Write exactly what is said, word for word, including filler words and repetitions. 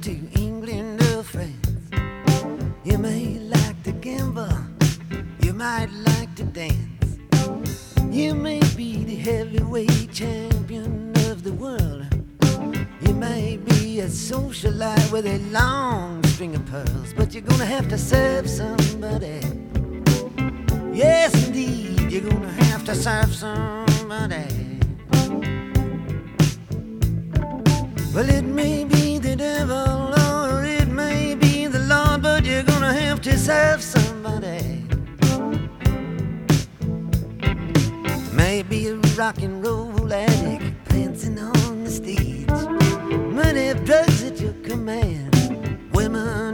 to England or France. You may like to gamble, you might like to dance. You may be the heavyweight champion of the world. You may be a socialite with a long string of pearls, but you're gonna have to serve somebody. Yes, indeed, you're gonna have to serve somebody. Well, it may be the devil or it may be the Lord, but you're gonna have to serve somebody. Maybe a rock and roll addict prancing on the stage, money, drugs at your command, women